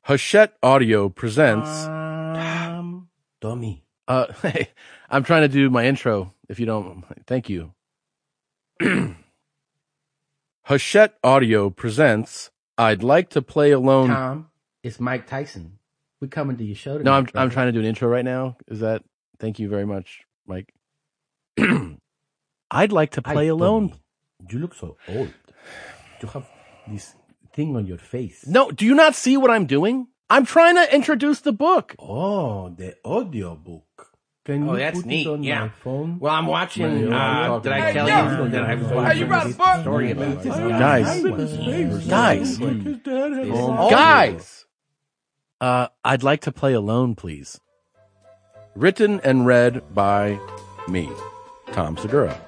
Hachette Audio presents. Tommy. Hey, I'm trying to do my intro. If you don't, thank you. Hachette Audio presents. I'd like to play alone. Tom, it's Mike Tyson. We're coming to your show tonight. No, I'm brother. trying to do an intro right now. Is that? Thank you very much, Mike. I'd like to play Hi, alone. Tommy. You look so old. You have this thing on your face. No, do you not see what I'm doing? I'm trying to introduce the book. Oh, the audiobook. Can you that's put neat, it on yeah. my phone? Well, I'm watching. Did I tell Hey, you that I was watching you wrote a this book? story about this Guys. I'd like to play alone, please. Written and read by me, Tom Segura.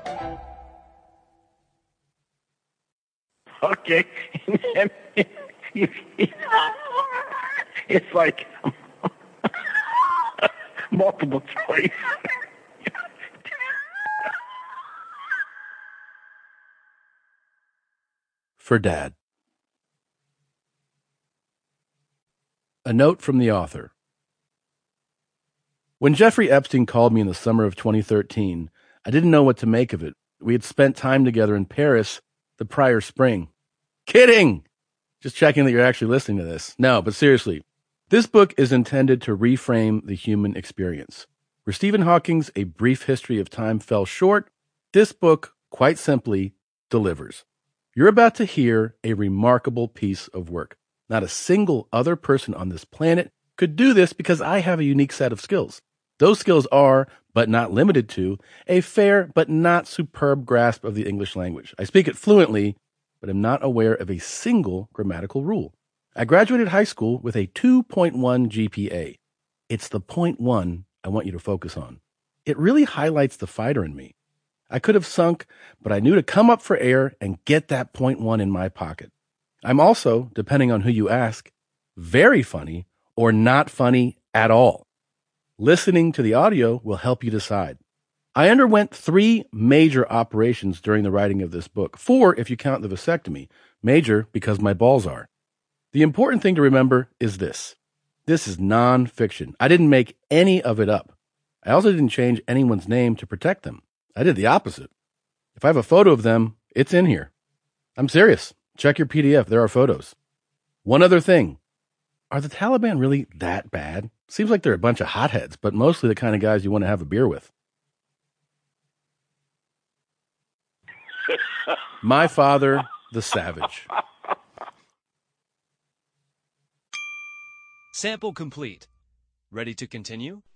Okay. It's like multiple choice. For Dad. A note from the author. When Jeffrey Epstein called me in the summer of 2013, I didn't know what to make of it. We had spent time together in Paris the prior spring. Kidding! Just checking that you're actually listening to this. No, but seriously, this book is intended to reframe the human experience. Where Stephen Hawking's A Brief History of Time fell short, this book, quite simply, delivers. You're about to hear a remarkable piece of work. Not a single other person on this planet could do this because I have a unique set of skills. Those skills are, but not limited to, a fair but not superb grasp of the English language. I speak it fluently, but am not aware of a single grammatical rule. I graduated high school with a 2.1 GPA. It's the 0.1 I want you to focus on. It really highlights the fighter in me. I could have sunk, but I knew to come up for air and get that 0.1 in my pocket. I'm also, depending on who you ask, very funny or not funny at all. Listening to the audio will help you decide. I underwent 3 major operations during the writing of this book. 4 if you count the vasectomy. Major because my balls are. The important thing to remember is this. This is non-fiction. I didn't make any of it up. I also didn't change anyone's name to protect them. I did the opposite. If I have a photo of them, it's in here. I'm serious. Check your PDF. There are photos. One other thing. Are the Taliban really that bad? Seems like they're a bunch of hotheads, but mostly the kind of guys you want to have a beer with. My Father, the Savage. Sample complete. Ready to continue?